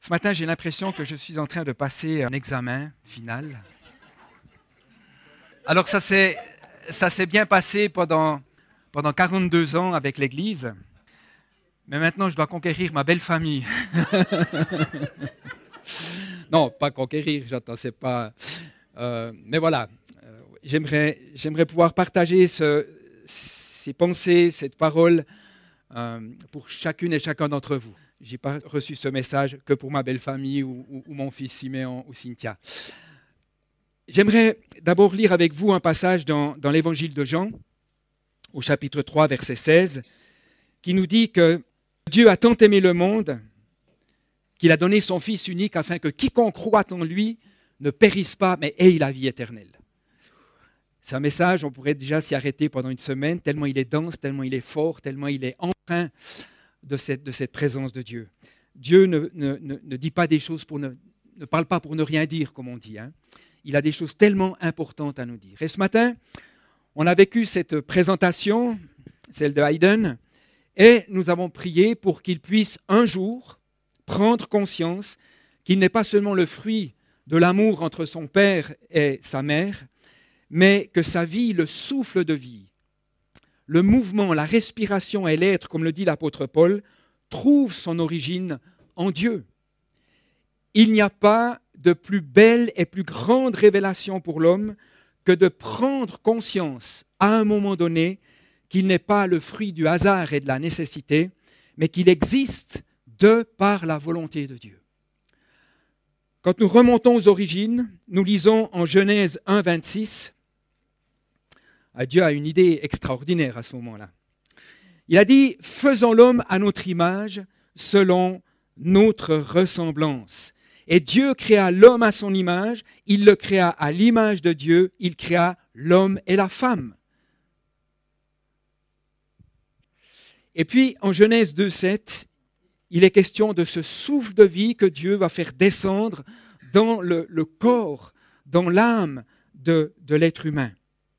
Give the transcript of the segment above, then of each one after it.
Ce matin, j'ai l'impression que je suis en train de passer un examen final. Alors ça s'est bien passé pendant 42 ans avec l'Église, mais maintenant je dois conquérir ma belle famille. Non, pas conquérir, j'entends, c'est pas... mais voilà, j'aimerais pouvoir partager ces pensées, cette parole pour chacune et chacun d'entre vous. Je n'ai pas reçu ce message que pour ma belle famille ou mon fils Siméon ou Cynthia. J'aimerais d'abord lire avec vous un passage dans l'évangile de Jean, au chapitre 3, verset 16, qui nous dit que Dieu a tant aimé le monde qu'il a donné son Fils unique afin que quiconque croit en lui ne périsse pas, mais ait la vie éternelle. C'est un message, on pourrait déjà s'y arrêter pendant une semaine, tellement il est dense, tellement il est fort, tellement il est empreint de cette présence de Dieu. Dieu ne dit pas des choses ne parle pas pour ne rien dire, comme on dit. Il a des choses tellement importantes à nous dire. Et ce matin, on a vécu cette présentation, celle de Haydn, et nous avons prié pour qu'il puisse un jour prendre conscience qu'il n'est pas seulement le fruit de l'amour entre son père et sa mère, mais que sa vie, le souffle de vie, le mouvement, la respiration et l'être, comme le dit l'apôtre Paul, trouvent son origine en Dieu. Il n'y a pas de plus belle et plus grande révélation pour l'homme que de prendre conscience à un moment donné qu'il n'est pas le fruit du hasard et de la nécessité, mais qu'il existe de par la volonté de Dieu. Quand nous remontons aux origines, nous lisons en Genèse 1, 26, Dieu a une idée extraordinaire à ce moment-là. Il a dit « Faisons l'homme à notre image, selon notre ressemblance ». Et Dieu créa l'homme à son image, il le créa à l'image de Dieu, il créa l'homme et la femme. Et puis en Genèse 2, 7, il est question de ce souffle de vie que Dieu va faire descendre dans le corps, dans l'âme de l'être humain.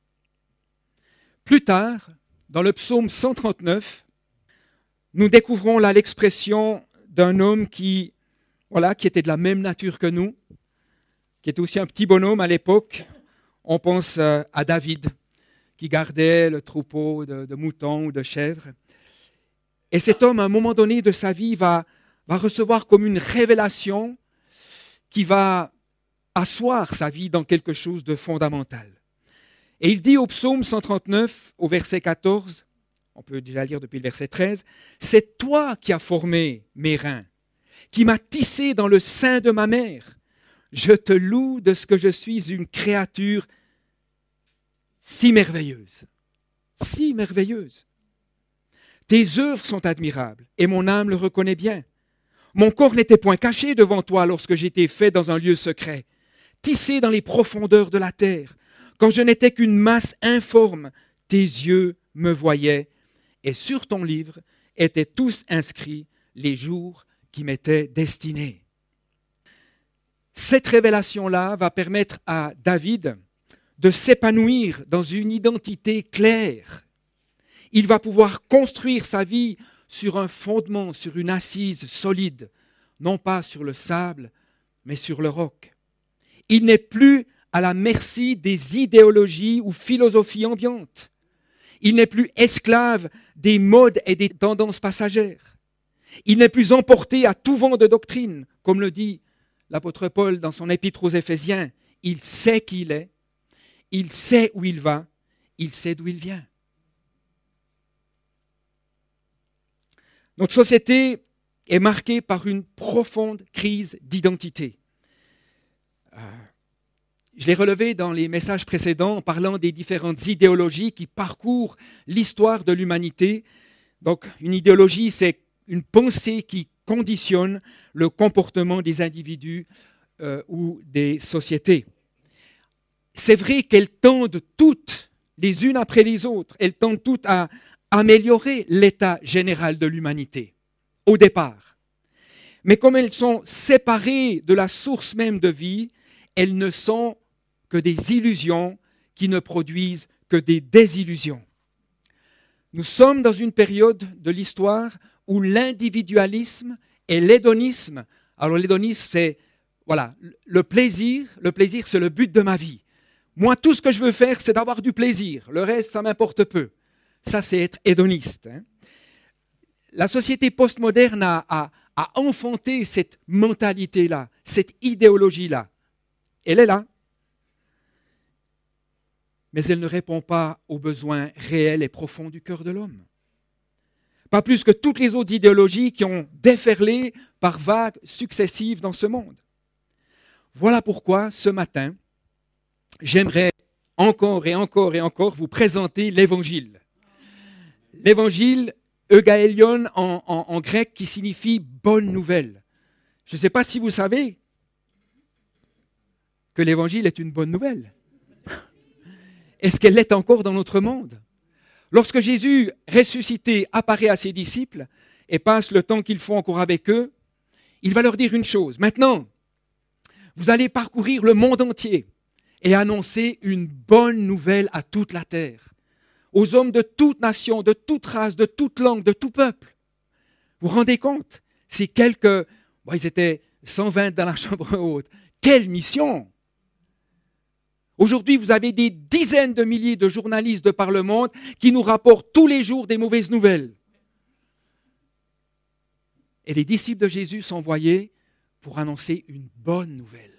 Plus tard, dans le psaume 139, nous découvrons là l'expression d'un homme qui était de la même nature que nous, qui était aussi un petit bonhomme à l'époque. On pense à David, qui gardait le troupeau de moutons ou de chèvres. Et cet homme, à un moment donné de sa vie, va recevoir comme une révélation qui va asseoir sa vie dans quelque chose de fondamental. Et il dit au psaume 139, au verset 14, on peut déjà lire depuis le verset 13, « C'est toi qui as formé mes reins, qui m'as tissé dans le sein de ma mère. Je te loue de ce que je suis une créature si merveilleuse. Si merveilleuse. Tes œuvres sont admirables et mon âme le reconnaît bien. Mon corps n'était point caché devant toi lorsque j'étais fait dans un lieu secret, tissé dans les profondeurs de la terre. Quand je n'étais qu'une masse informe, tes yeux me voyaient et sur ton livre étaient tous inscrits les jours qui m'étaient destinés. » Cette révélation-là va permettre à David de s'épanouir dans une identité claire. Il va pouvoir construire sa vie sur un fondement, sur une assise solide, non pas sur le sable, mais sur le roc. Il n'est plus à la merci des idéologies ou philosophies ambiantes. Il n'est plus esclave des modes et des tendances passagères. Il n'est plus emporté à tout vent de doctrine, comme le dit l'apôtre Paul dans son épître aux Éphésiens. Il sait qui il est, il sait où il va, il sait d'où il vient. Notre société est marquée par une profonde crise d'identité. Je l'ai relevé dans les messages précédents en parlant des différentes idéologies qui parcourent l'histoire de l'humanité. Donc, une idéologie, c'est une pensée qui conditionne le comportement des individus ou des sociétés. C'est vrai qu'elles tendent toutes, les unes après les autres, elles tendent toutes à améliorer l'état général de l'humanité, au départ. Mais comme elles sont séparées de la source même de vie, elles ne sont que des illusions qui ne produisent que des désillusions. Nous sommes dans une période de l'histoire où l'individualisme et l'hédonisme Alors l'hédonisme, c'est voilà, le plaisir, c'est le but de ma vie. Moi, tout ce que je veux faire, c'est d'avoir du plaisir. Le reste, ça m'importe peu. Ça, c'est être hédoniste. La société postmoderne a enfanté cette mentalité-là, cette idéologie-là. Elle est là. Mais elle ne répond pas aux besoins réels et profonds du cœur de l'homme. Pas plus que toutes les autres idéologies qui ont déferlé par vagues successives dans ce monde. Voilà pourquoi, ce matin, j'aimerais encore et encore et encore vous présenter l'Évangile. L'Évangile, eugaélion en grec, qui signifie « bonne nouvelle ». Je ne sais pas si vous savez que l'Évangile est une bonne nouvelle. Est-ce qu'elle l'est encore dans notre monde ? Lorsque Jésus, ressuscité, apparaît à ses disciples et passe le temps qu'il faut encore avec eux, il va leur dire une chose. Maintenant, vous allez parcourir le monde entier et annoncer une bonne nouvelle à toute la terre, aux hommes de toute nation, de toute race, de toute langue, de tout peuple. Vous vous rendez compte ? Ces ils étaient 120 dans la chambre haute. Quelle mission ! Aujourd'hui, vous avez des dizaines de milliers de journalistes de par le monde qui nous rapportent tous les jours des mauvaises nouvelles. Et les disciples de Jésus sont envoyés pour annoncer une bonne nouvelle.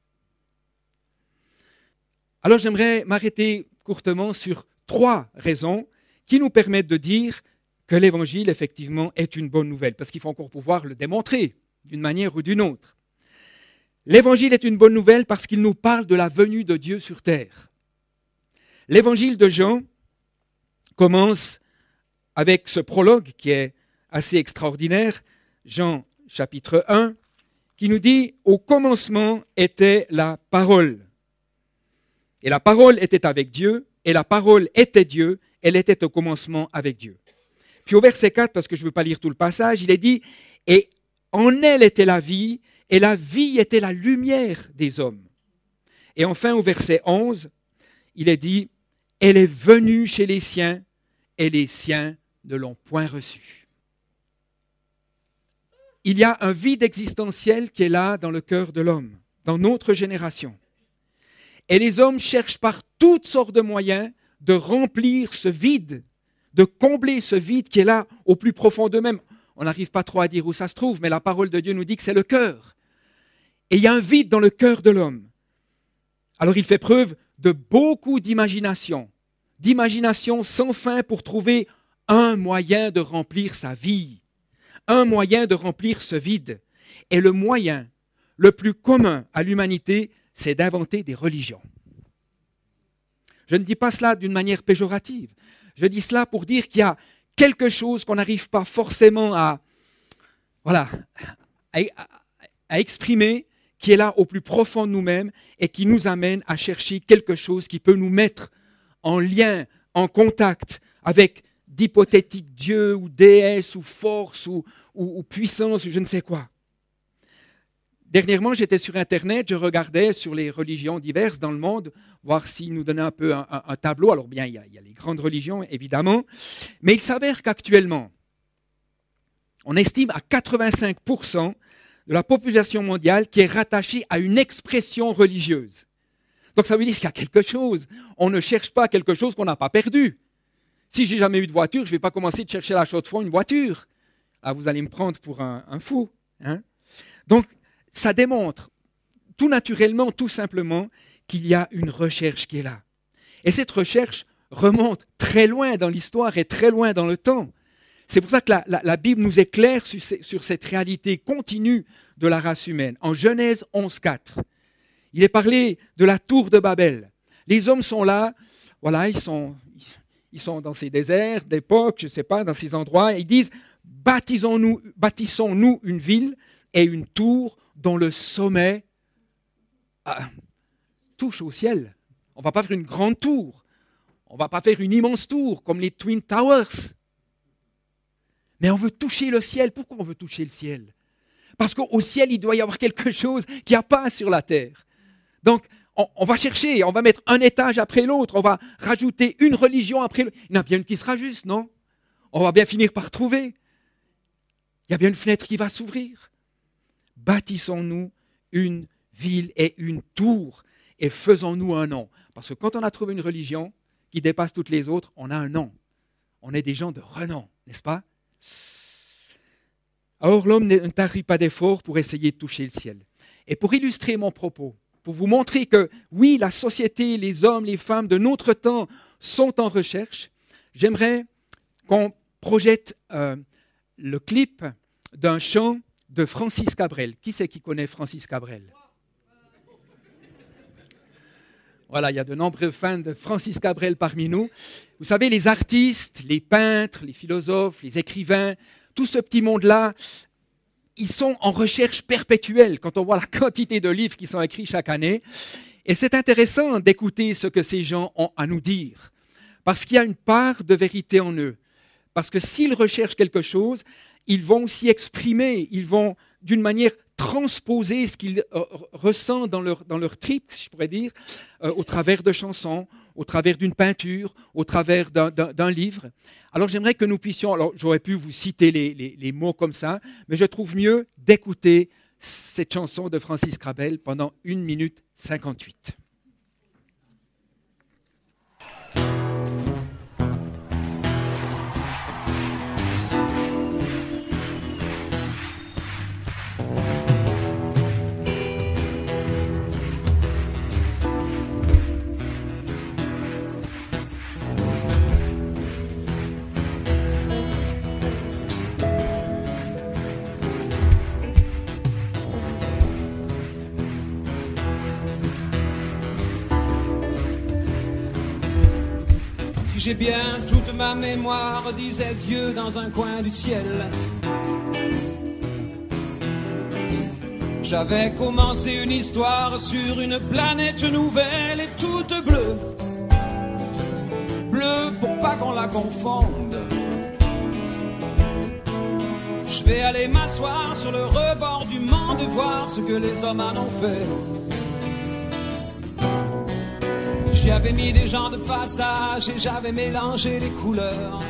Alors j'aimerais m'arrêter courtement sur 3 raisons qui nous permettent de dire que l'Évangile, effectivement, est une bonne nouvelle, parce qu'il faut encore pouvoir le démontrer d'une manière ou d'une autre. L'Évangile est une bonne nouvelle parce qu'il nous parle de la venue de Dieu sur terre. L'Évangile de Jean commence avec ce prologue qui est assez extraordinaire, Jean chapitre 1, qui nous dit « Au commencement était la parole. Et la parole était avec Dieu, et la parole était Dieu, elle était au commencement avec Dieu. » Puis au verset 4, parce que je ne veux pas lire tout le passage, il est dit « Et en elle était la vie, et la vie était la lumière des hommes. » Et enfin, au verset 11, il est dit « Elle est venue chez les siens, et les siens ne l'ont point reçue. » Il y a un vide existentiel qui est là dans le cœur de l'homme, dans notre génération. Et les hommes cherchent par toutes sortes de moyens de remplir ce vide, de combler ce vide qui est là au plus profond d'eux-mêmes. On n'arrive pas trop à dire où ça se trouve, mais la parole de Dieu nous dit que c'est le cœur. Et il y a un vide dans le cœur de l'homme. Alors il fait preuve de beaucoup d'imagination sans fin pour trouver un moyen de remplir sa vie, un moyen de remplir ce vide. Et le moyen le plus commun à l'humanité, c'est d'inventer des religions. Je ne dis pas cela d'une manière péjorative. Je dis cela pour dire qu'il y a quelque chose qu'on n'arrive pas forcément à exprimer, qui est là au plus profond de nous-mêmes et qui nous amène à chercher quelque chose qui peut nous mettre en lien, en contact avec d'hypothétiques dieux ou déesses ou forces ou puissance ou je ne sais quoi. Dernièrement, j'étais sur Internet, je regardais sur les religions diverses dans le monde, voir s'ils nous donnaient un peu un tableau. Alors bien, il y a les grandes religions, évidemment, mais il s'avère qu'actuellement, on estime à 85% de la population mondiale qui est rattachée à une expression religieuse. Donc ça veut dire qu'il y a quelque chose. On ne cherche pas quelque chose qu'on n'a pas perdu. Si j'ai jamais eu de voiture, je ne vais pas commencer de chercher à la chaux de fonds une voiture. Ah, vous allez me prendre pour un fou. Hein? Donc, ça démontre tout naturellement, tout simplement, qu'il y a une recherche qui est là. Et cette recherche remonte très loin dans l'histoire et très loin dans le temps. C'est pour ça que la Bible nous éclaire sur cette réalité continue de la race humaine. En Genèse 11.4, il est parlé de la tour de Babel. Les hommes sont là, voilà, ils sont dans ces déserts d'époque, je ne sais pas, dans ces endroits, et ils disent « bâtissons-nous une ville et une tour dont le sommet touche au ciel. » On ne va pas faire une grande tour, on ne va pas faire une immense tour comme les Twin Towers. Mais on veut toucher le ciel. Pourquoi on veut toucher le ciel ? Parce qu'au ciel, il doit y avoir quelque chose qu'il n'y a pas sur la terre. Donc, on va chercher, on va mettre un étage après l'autre, on va rajouter une religion après l'autre. Il y en a bien une qui sera juste, non ? On va bien finir par trouver. Il y a bien une fenêtre qui va s'ouvrir. bâtissons-nous une ville et une tour et faisons-nous un nom. Parce que quand on a trouvé une religion qui dépasse toutes les autres, on a un nom. On est des gens de renom, n'est-ce pas? Or, l'homme ne tarit pas d'efforts pour essayer de toucher le ciel. Et pour illustrer mon propos, pour vous montrer que oui, la société, les hommes, les femmes de notre temps sont en recherche, j'aimerais qu'on projette le clip d'un chant de Francis Cabrel. Qui c'est qui connaît Francis Cabrel? Voilà, il y a de nombreux fans de Francis Cabrel parmi nous. Vous savez, les artistes, les peintres, les philosophes, les écrivains, tout ce petit monde-là, ils sont en recherche perpétuelle quand on voit la quantité de livres qui sont écrits chaque année. Et c'est intéressant d'écouter ce que ces gens ont à nous dire, parce qu'il y a une part de vérité en eux. Parce que s'ils recherchent quelque chose, ils vont aussi exprimer, ils vont d'une manière transposer ce qu'ils ressentent dans leur trip, si je pourrais dire, au travers de chansons, au travers d'une peinture, au travers d'un livre. Alors j'aimerais que nous puissions, alors j'aurais pu vous citer les mots comme ça, mais je trouve mieux d'écouter cette chanson de Francis Cabrel pendant 1 minute 58. J'ai bien toute ma mémoire, disait Dieu dans un coin du ciel. J'avais commencé une histoire sur une planète nouvelle et toute bleue. Bleue pour pas qu'on la confonde. Je vais aller m'asseoir sur le rebord du monde et voir ce que les hommes en ont fait. J'y avais mis des gens de passage et j'avais mélangé les couleurs.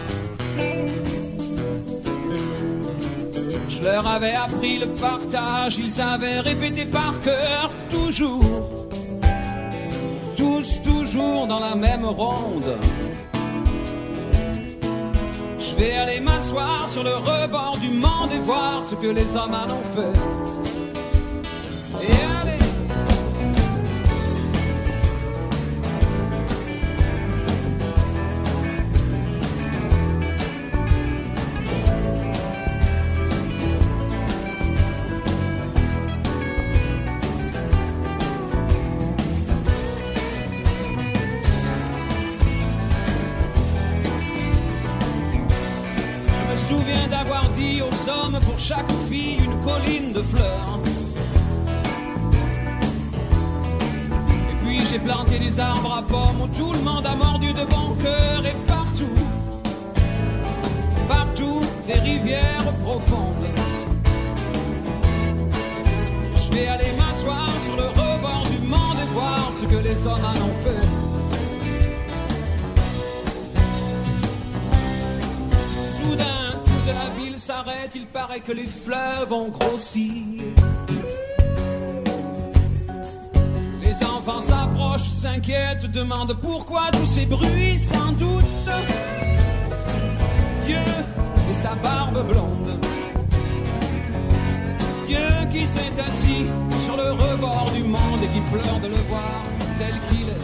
Je leur avais appris le partage, ils avaient répété par cœur toujours. Tous toujours dans la même ronde. Je vais aller m'asseoir sur le rebord du monde et voir ce que les hommes en ont fait. Et allez. Je me souviens d'avoir dit aux hommes pour chaque fille une colline de fleurs. Et puis j'ai planté des arbres à pommes où tout le monde a mordu de bon cœur. Et partout, partout, des rivières profondes. Je vais aller m'asseoir sur le rebord du monde et voir ce que les hommes en ont fait. La ville s'arrête, il paraît que les fleuves ont grossi. Les enfants s'approchent, s'inquiètent, demandent pourquoi tous ces bruits, sans doute. Dieu et sa barbe blonde. Dieu qui s'est assis sur le rebord du monde et qui pleure de le voir tel qu'il est.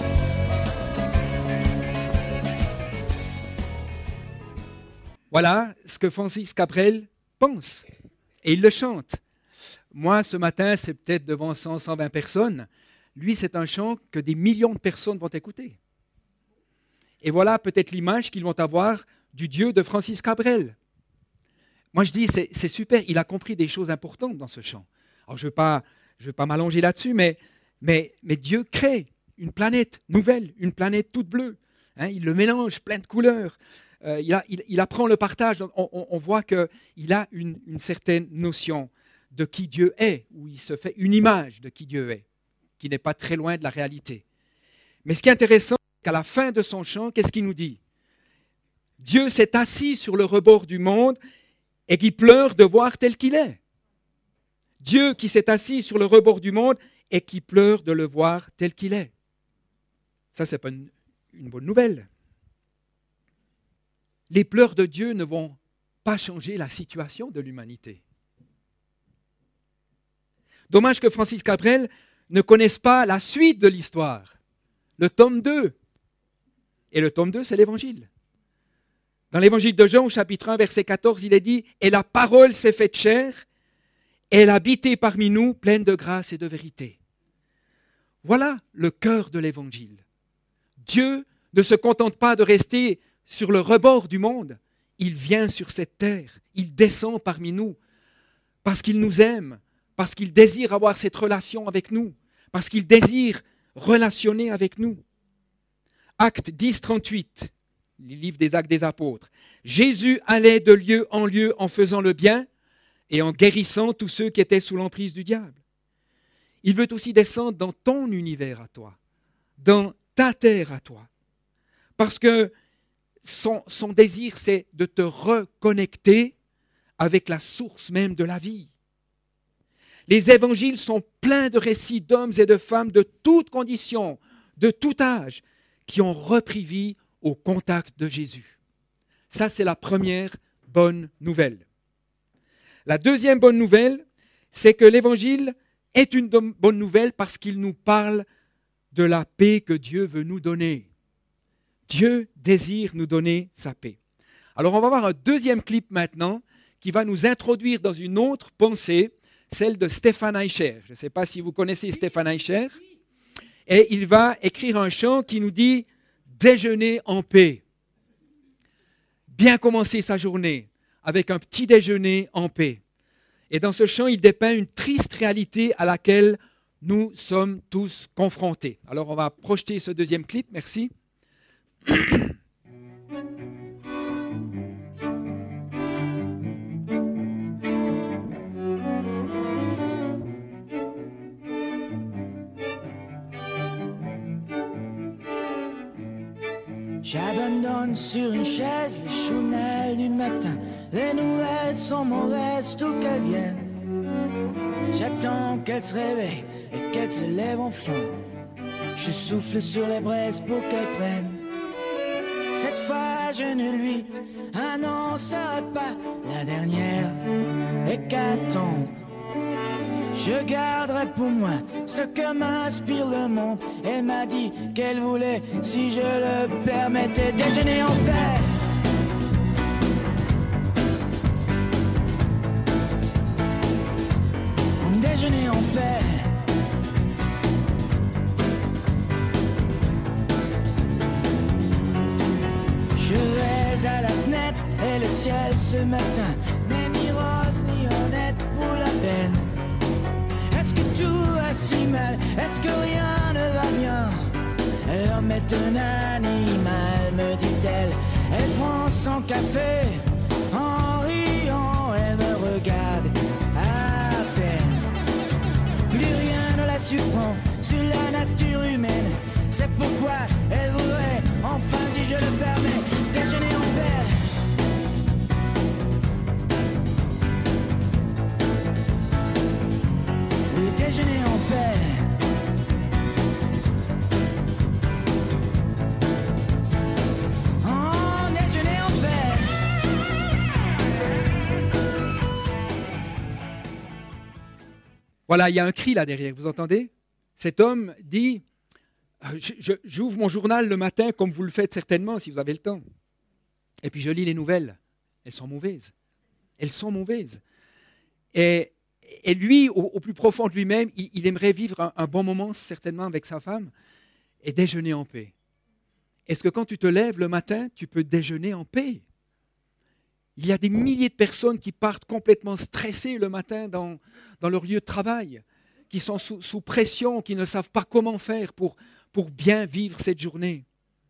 Voilà ce que Francis Cabrel pense. Et il le chante. Moi, ce matin, c'est peut-être devant 100, 120 personnes. Lui, c'est un chant que des millions de personnes vont écouter. Et voilà peut-être l'image qu'ils vont avoir du Dieu de Francis Cabrel. Moi, je dis, c'est super. Il a compris des choses importantes dans ce chant. Alors, je ne vais pas m'allonger là-dessus, mais Dieu crée une planète nouvelle, une planète toute bleue. Il le mélange, plein de couleurs. Il apprend le partage. On voit qu'il a une certaine notion de qui Dieu est, où il se fait une image de qui Dieu est, qui n'est pas très loin de la réalité. Mais ce qui est intéressant, c'est qu'à la fin de son chant, qu'est-ce qu'il nous dit? Dieu s'est assis sur le rebord du monde et qui pleure de voir tel qu'il est. Dieu qui s'est assis sur le rebord du monde et qui pleure de le voir tel qu'il est. Ça, ce n'est pas une bonne nouvelle. Les pleurs de Dieu ne vont pas changer la situation de l'humanité. Dommage que Francis Cabrel ne connaisse pas la suite de l'histoire, le tome 2. Et le tome 2, c'est l'Évangile. Dans l'Évangile de Jean, au chapitre 1, verset 14, il est dit « Et la parole s'est faite chair, et elle a habité parmi nous, pleine de grâce et de vérité. » Voilà le cœur de l'Évangile. Dieu ne se contente pas de rester sur le rebord du monde, il vient sur cette terre, il descend parmi nous, parce qu'il nous aime, parce qu'il désire avoir cette relation avec nous, parce qu'il désire relationner avec nous. Acte 10, 38, le livre des Actes des Apôtres. Jésus allait de lieu en lieu en faisant le bien et en guérissant tous ceux qui étaient sous l'emprise du diable. Il veut aussi descendre dans ton univers à toi, dans ta terre à toi, parce que son désir, c'est de te reconnecter avec la source même de la vie. Les évangiles sont pleins de récits d'hommes et de femmes de toutes conditions, de tout âge, qui ont repris vie au contact de Jésus. Ça, c'est la première bonne nouvelle. La deuxième bonne nouvelle, c'est que l'évangile est une bonne nouvelle parce qu'il nous parle de la paix que Dieu veut nous donner. Dieu désire nous donner sa paix. Alors, on va voir un deuxième clip maintenant qui va nous introduire dans une autre pensée, celle de Stéphane Eicher. Je ne sais pas si vous connaissez Stéphane Eicher. Et il va écrire un chant qui nous dit « Déjeuner en paix ». Bien commencer sa journée avec un petit déjeuner en paix. Et dans ce chant, il dépeint une triste réalité à laquelle nous sommes tous confrontés. Alors, on va projeter ce deuxième clip. Merci. J'abandonne sur une chaise les chounelles du matin. Les nouvelles sont mauvaises, tout qu'elles viennent. J'attends qu'elles se réveillent et qu'elles se lèvent enfin. Je souffle sur les braises pour qu'elles prennent. Cette fois je ne lui annoncerai pas la dernière hécatombe. Je garderai pour moi ce que m'inspire le monde. Elle m'a dit qu'elle voulait, si je le permettais, déjeuner en paix. Déjeuner en paix. Je vais à la fenêtre et le ciel ce matin n'est ni rose ni honnête pour la peine. Est-ce que tout va si mal? Est-ce que rien ne va bien? L'homme est un animal, me dit-elle. Elle prend son café en riant, elle me regarde à peine. Plus rien ne la surprend sur la nature humaine. C'est pourquoi elle voudrait, enfin si je le permets, déjeuner en paix. Oui, déjeuner en paix. Oh, déjeuner en paix. Voilà, il y a un cri là derrière, vous entendez? Cet homme dit j'ouvre mon journal le matin comme vous le faites certainement si vous avez le temps. Et puis je lis les nouvelles. Elles sont mauvaises. Elles sont mauvaises. Et lui, au plus profond de lui-même, il aimerait vivre un bon moment certainement avec sa femme et déjeuner en paix. Est-ce que quand tu te lèves le matin, tu peux déjeuner en paix? Il y a des milliers de personnes qui partent complètement stressées le matin dans leur lieu de travail, qui sont sous pression, qui ne savent pas comment faire pour bien vivre cette journée.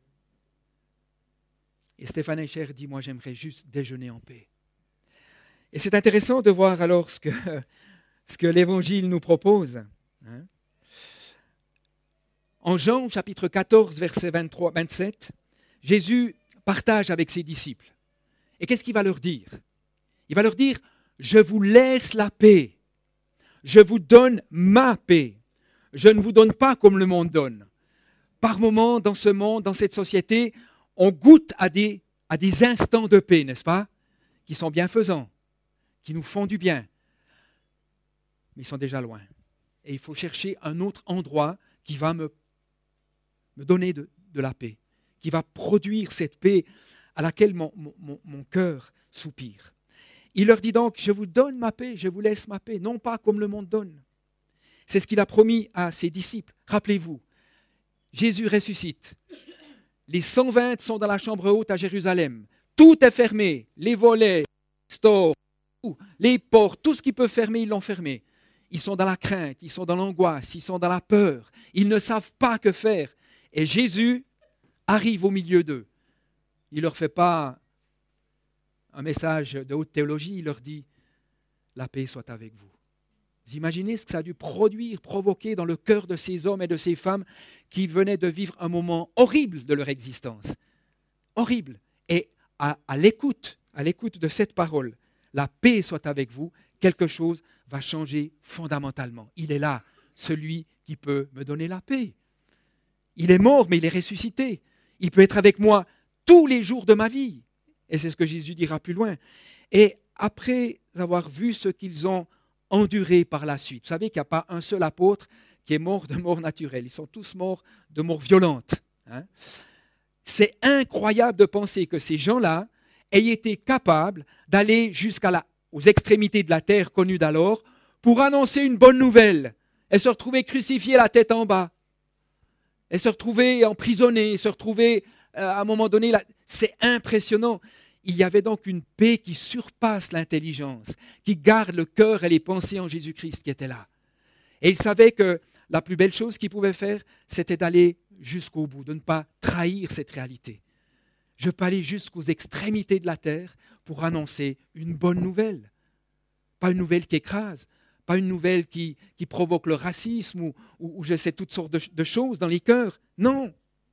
Et Stéphane Eicher dit, moi j'aimerais juste déjeuner en paix. Et c'est intéressant de voir alors ce que l'Évangile nous propose. En Jean, chapitre 14, versets 23-27, Jésus partage avec ses disciples. Et qu'est-ce qu'il va leur dire? Il va leur dire, je vous laisse la paix. je vous donne ma paix. Je ne vous donne pas comme le monde donne. Par moments, dans ce monde, dans cette société, on goûte à des instants de paix, n'est-ce pas? Qui sont bienfaisants, qui nous font du bien. Mais ils sont déjà loin. Et il faut chercher un autre endroit qui va me donner de la paix, qui va produire cette paix à laquelle mon cœur soupire. Il leur dit donc, je vous donne ma paix, je vous laisse ma paix, non pas comme le monde donne. C'est ce qu'il a promis à ses disciples. Rappelez-vous, Jésus ressuscite. Les 120 sont dans la chambre haute à Jérusalem. Tout est fermé, les volets, les stores, les portes, tout ce qu'ils peuvent fermer, ils l'ont fermé. Ils sont dans la crainte, ils sont dans l'angoisse, ils sont dans la peur. Ils ne savent pas que faire. Et Jésus arrive au milieu d'eux. Il ne leur fait pas un message de haute théologie, il leur dit « La paix soit avec vous ». Vous imaginez ce que ça a dû provoquer dans le cœur de ces hommes et de ces femmes qui venaient de vivre un moment horrible de leur existence. Horrible. Et à l'écoute de cette parole, « La paix soit avec vous », quelque chose va changer fondamentalement. Il est là, celui qui peut me donner la paix. Il est mort, mais il est ressuscité. Il peut être avec moi tous les jours de ma vie. Et c'est ce que Jésus dira plus loin. Et après avoir vu ce qu'ils ont enduré par la suite, vous savez qu'il n'y a pas un seul apôtre qui est mort de mort naturelle. Ils sont tous morts de mort violente. C'est incroyable de penser que ces gens-là aient été capables d'aller aux extrémités de la terre connues d'alors pour annoncer une bonne nouvelle et se retrouver crucifiés la tête en bas. Et se retrouver emprisonnés, se retrouver à un moment donné, c'est impressionnant. Il y avait donc une paix qui surpasse l'intelligence, qui garde le cœur et les pensées en Jésus-Christ qui étaient là. Et ils savaient que la plus belle chose qu'ils pouvaient faire, c'était d'aller jusqu'au bout, de ne pas trahir cette réalité. Je peux aller jusqu'aux extrémités de la terre pour annoncer une bonne nouvelle. Pas une nouvelle qui écrase, pas une nouvelle qui provoque le racisme ou je sais toutes sortes de choses dans les cœurs. Non.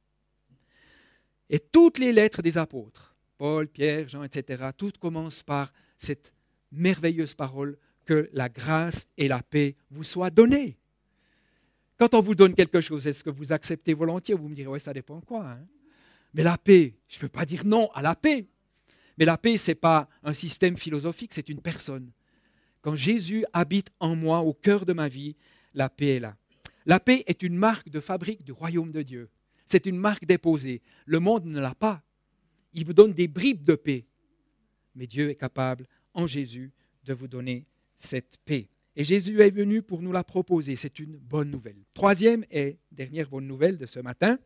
Et toutes les lettres des apôtres, Paul, Pierre, Jean, etc., toutes commencent par cette merveilleuse parole que la grâce et la paix vous soient données. Quand on vous donne quelque chose, est-ce que vous acceptez volontiers? Vous me direz, ouais, ça dépend quoi. Mais la paix, je ne peux pas dire non à la paix. Mais la paix, ce n'est pas un système philosophique, c'est une personne. Quand Jésus habite en moi, au cœur de ma vie, la paix est là. La paix est une marque de fabrique du royaume de Dieu. C'est une marque déposée. Le monde ne l'a pas. Il vous donne des bribes de paix. Mais Dieu est capable, en Jésus, de vous donner cette paix. Et Jésus est venu pour nous la proposer. C'est une bonne nouvelle. Troisième et dernière bonne nouvelle de ce matin.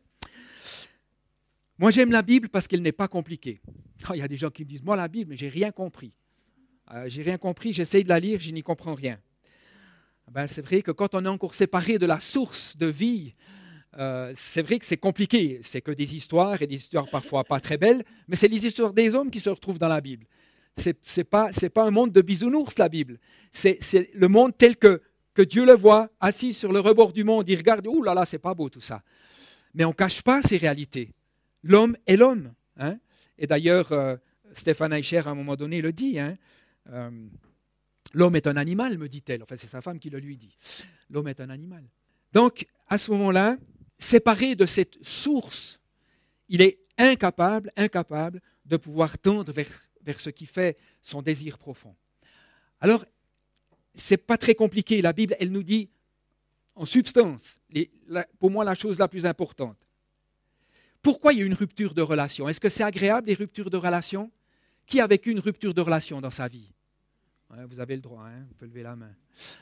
Moi, j'aime la Bible parce qu'elle n'est pas compliquée. Il y a des gens qui me disent, moi, la Bible, je n'ai rien compris. J'ai rien compris, j'essaye de la lire, je n'y comprends rien. C'est vrai que quand on est encore séparé de la source de vie, c'est vrai que c'est compliqué. C'est que des histoires, et des histoires parfois pas très belles, mais c'est les histoires des hommes qui se retrouvent dans la Bible. C'est pas un monde de bisounours, la Bible. C'est le monde tel que Dieu le voit, assis sur le rebord du monde. Il regarde, ouh là là, c'est pas beau tout ça. Mais on ne cache pas ces réalités. L'homme est l'homme. Et d'ailleurs, Stéphane Eicher, à un moment donné, le dit. L'homme est un animal, me dit-elle. Enfin, c'est sa femme qui le lui dit. L'homme est un animal. Donc, à ce moment-là, séparé de cette source, il est incapable de pouvoir tendre vers ce qui fait son désir profond. Alors, ce n'est pas très compliqué. La Bible, elle nous dit, en substance, pour moi, la chose la plus importante. Pourquoi il y a une rupture de relation? Est-ce que c'est agréable, des ruptures de relation? Qui a vécu une rupture de relation dans sa vie? Vous avez le droit, vous pouvez lever la main.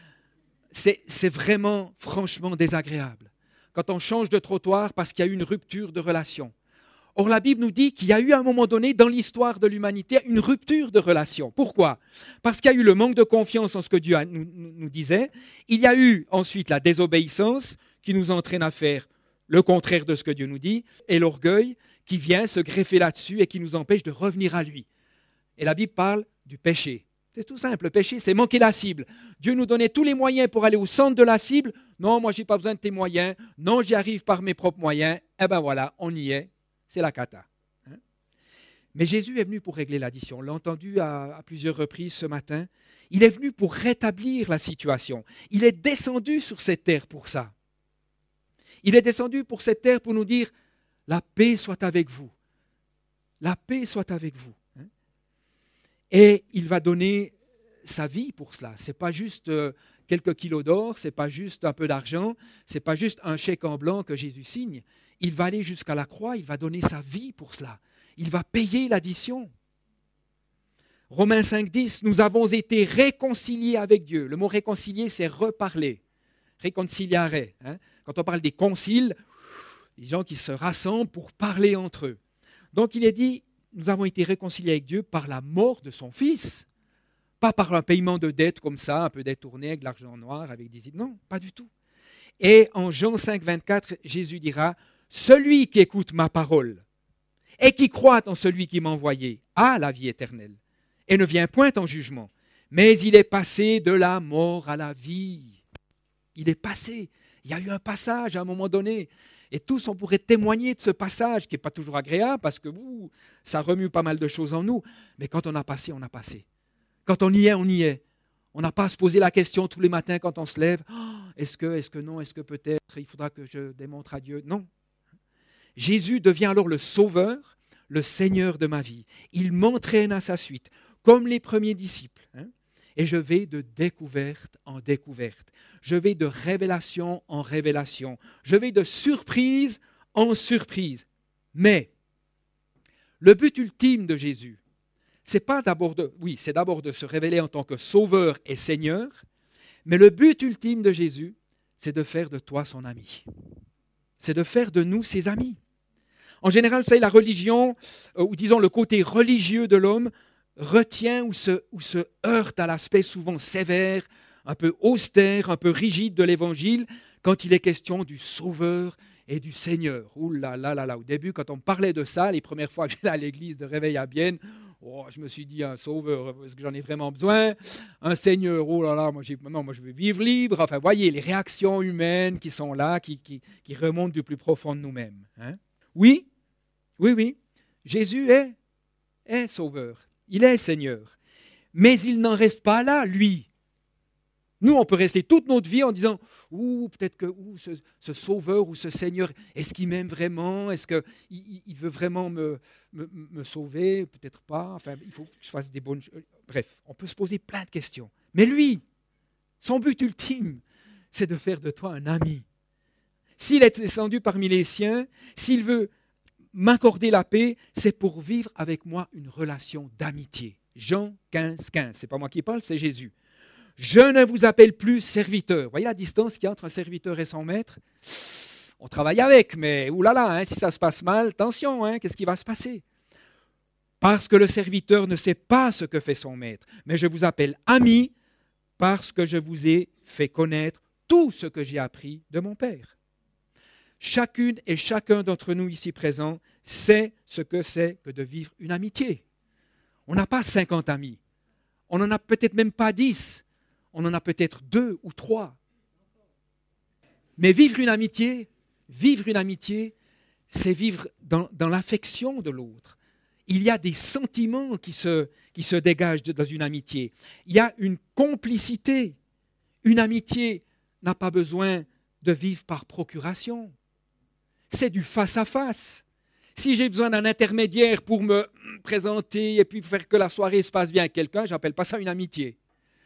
C'est vraiment, franchement, désagréable. Quand on change de trottoir parce qu'il y a eu une rupture de relation. Or, la Bible nous dit qu'il y a eu à un moment donné, dans l'histoire de l'humanité, une rupture de relation. Pourquoi? Parce qu'il y a eu le manque de confiance en ce que Dieu nous disait. Il y a eu ensuite la désobéissance qui nous entraîne à faire le contraire de ce que Dieu nous dit, et l'orgueil qui vient se greffer là-dessus et qui nous empêche de revenir à lui. Et la Bible parle du péché. C'est tout simple, le péché, c'est manquer la cible. Dieu nous donnait tous les moyens pour aller au centre de la cible. Non, moi, je n'ai pas besoin de tes moyens. Non, j'y arrive par mes propres moyens. Eh bien voilà, on y est. C'est la cata. Mais Jésus est venu pour régler l'addition. On l'a entendu à plusieurs reprises ce matin. Il est venu pour rétablir la situation. Il est descendu sur cette terre pour ça. Il est descendu pour cette terre pour nous dire « La paix soit avec vous. La paix soit avec vous. » Et il va donner sa vie pour cela. Ce n'est pas juste quelques kilos d'or, ce n'est pas juste un peu d'argent, ce n'est pas juste un chèque en blanc que Jésus signe. Il va aller jusqu'à la croix, il va donner sa vie pour cela. Il va payer l'addition. Romains 5,10, nous avons été réconciliés avec Dieu. Le mot réconcilier, c'est reparler. Réconciliare. Quand on parle des conciles, les gens qui se rassemblent pour parler entre eux. Donc il est dit, nous avons été réconciliés avec Dieu par la mort de son Fils. Pas par un paiement de dette comme ça, un peu détourné avec de l'argent noir, avec des... Non, pas du tout. Et en Jean 5, 24, Jésus dira, « Celui qui écoute ma parole et qui croit en celui qui m'a envoyé a la vie éternelle et ne vient point en jugement, mais il est passé de la mort à la vie. » Il est passé. Il y a eu un passage à un moment donné. Et tous, on pourrait témoigner de ce passage qui n'est pas toujours agréable parce que ça remue pas mal de choses en nous. Mais quand on a passé, on a passé. Quand on y est, on y est. On n'a pas à se poser la question tous les matins quand on se lève. Oh, est-ce que non, est-ce que peut-être il faudra que je démontre à Dieu? Non. Jésus devient alors le sauveur, le Seigneur de ma vie. Il m'entraîne à sa suite, comme les premiers disciples. Et je vais de découverte en découverte. Je vais de révélation en révélation. Je vais de surprise en surprise. Mais le but ultime de Jésus, c'est d'abord de se révéler en tant que sauveur et Seigneur, mais le but ultime de Jésus, c'est de faire de toi son ami. C'est de faire de nous ses amis. En général, vous savez, la religion, ou disons le côté religieux de l'homme, retient ou se heurte à l'aspect souvent sévère, un peu austère, un peu rigide de l'Évangile, quand il est question du Sauveur et du Seigneur. Ouh là là là là. Au début, quand on me parlait de ça, les premières fois que j'allais à l'église de Réveil à Bienne, je me suis dit, un Sauveur, est-ce que j'en ai vraiment besoin? Un Seigneur, oh là là, moi je veux vivre libre. Enfin, voyez, les réactions humaines qui sont là, qui remontent du plus profond de nous-mêmes. Oui, Jésus est Sauveur. Il est Seigneur. Mais il n'en reste pas là, lui. Nous, on peut rester toute notre vie en disant « peut-être que ce Sauveur ou ce Seigneur, est-ce qu'il m'aime vraiment? Est-ce qu'il veut vraiment me sauver? Peut-être pas. Enfin, il faut que je fasse des bonnes choses. » Bref, on peut se poser plein de questions. Mais lui, son but ultime, c'est de faire de toi un ami. S'il est descendu parmi les siens, s'il veut m'accorder la paix, c'est pour vivre avec moi une relation d'amitié. Jean 15, 15. Ce n'est pas moi qui parle, c'est Jésus. Je ne vous appelle plus serviteur. Vous voyez la distance qu'il y a entre un serviteur et son maître? On travaille avec, mais oulala, si ça se passe mal, attention, qu'est-ce qui va se passer? Parce que le serviteur ne sait pas ce que fait son maître, mais je vous appelle ami parce que je vous ai fait connaître tout ce que j'ai appris de mon Père. Chacune et chacun d'entre nous ici présents sait ce que c'est que de vivre une amitié. On n'a pas 50 amis. On n'en a peut-être même pas 10. On en a peut-être 2 ou 3. Mais vivre une amitié, c'est vivre dans l'affection de l'autre. Il y a des sentiments qui se dégagent dans une amitié. Il y a une complicité. Une amitié n'a pas besoin de vivre par procuration. C'est du face-à-face. Si j'ai besoin d'un intermédiaire pour me présenter et puis faire que la soirée se passe bien avec quelqu'un, je n'appelle pas ça une amitié.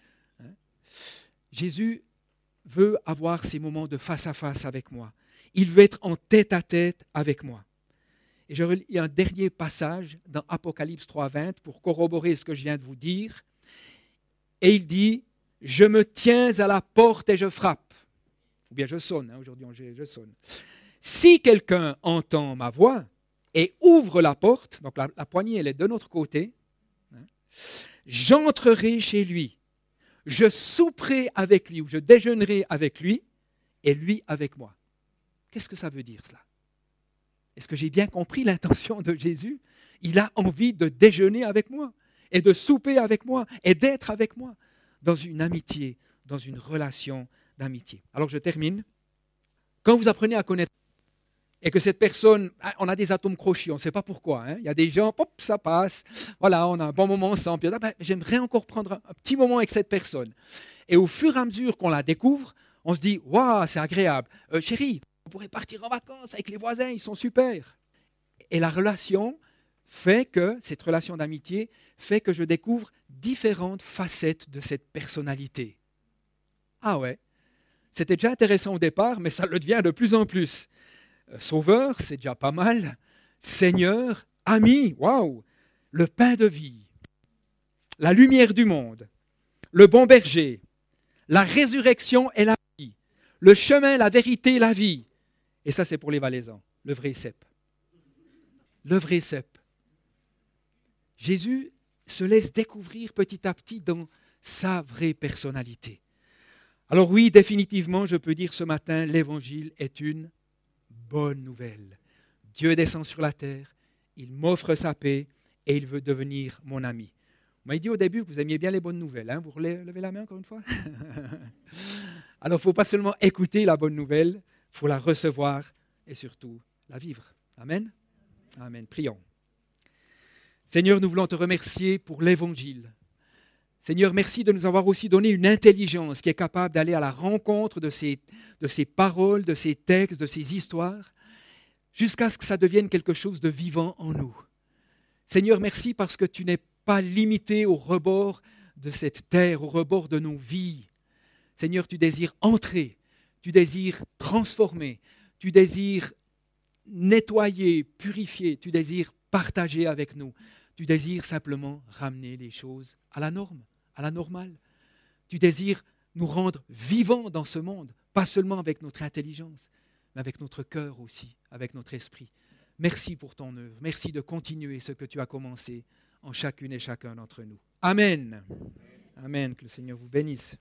Jésus veut avoir ces moments de face-à-face avec moi. Il veut être en tête-à-tête avec moi. Et je relis un dernier passage dans Apocalypse 3,20 pour corroborer ce que je viens de vous dire. Et il dit, « Je me tiens à la porte et je frappe. » Ou bien je sonne, aujourd'hui je sonne. « Si quelqu'un entend ma voix et ouvre la porte, donc la poignée elle est de notre côté, j'entrerai chez lui. Je souperai avec lui ou je déjeunerai avec lui et lui avec moi. » Qu'est-ce que ça veut dire cela? Est-ce que j'ai bien compris l'intention de Jésus? Il a envie de déjeuner avec moi et de souper avec moi et d'être avec moi dans une amitié, dans une relation d'amitié. Alors je termine. Quand vous apprenez à connaître, et que cette personne, on a des atomes crochus, on ne sait pas pourquoi. Il y a des gens, hop, ça passe, voilà, on a un bon moment ensemble. Puis, j'aimerais encore prendre un petit moment avec cette personne. Et au fur et à mesure qu'on la découvre, on se dit, waouh, c'est agréable. Chérie, on pourrait partir en vacances avec les voisins, ils sont super. Et la relation fait que, cette relation d'amitié, fait que je découvre différentes facettes de cette personnalité. Ah ouais, c'était déjà intéressant au départ, mais ça le devient de plus en plus. Sauveur, c'est déjà pas mal. Seigneur, ami, waouh, le pain de vie, la lumière du monde, le bon berger, la résurrection et la vie, le chemin, la vérité, la vie. Et ça, c'est pour les Valaisans, le vrai cep. Le vrai cep. Jésus se laisse découvrir petit à petit dans sa vraie personnalité. Alors oui, définitivement, je peux dire ce matin, l'Évangile est une bonne nouvelle. Dieu descend sur la terre, il m'offre sa paix et il veut devenir mon ami. Vous m'avez dit au début que vous aimiez bien les bonnes nouvelles. Vous levez la main encore une fois. Alors, il ne faut pas seulement écouter la bonne nouvelle, il faut la recevoir et surtout la vivre. Amen. Amen. Prions. Seigneur, nous voulons te remercier pour l'Évangile. Seigneur, merci de nous avoir aussi donné une intelligence qui est capable d'aller à la rencontre de ces paroles, de ces textes, de ces histoires, jusqu'à ce que ça devienne quelque chose de vivant en nous. Seigneur, merci parce que tu n'es pas limité au rebord de cette terre, au rebord de nos vies. Seigneur, tu désires entrer, tu désires transformer, tu désires nettoyer, purifier, tu désires partager avec nous. Tu désires simplement ramener les choses à la norme, à la normale. Tu désires nous rendre vivants dans ce monde, pas seulement avec notre intelligence, mais avec notre cœur aussi, avec notre esprit. Merci pour ton œuvre. Merci de continuer ce que tu as commencé en chacune et chacun d'entre nous. Amen. Amen. Que le Seigneur vous bénisse.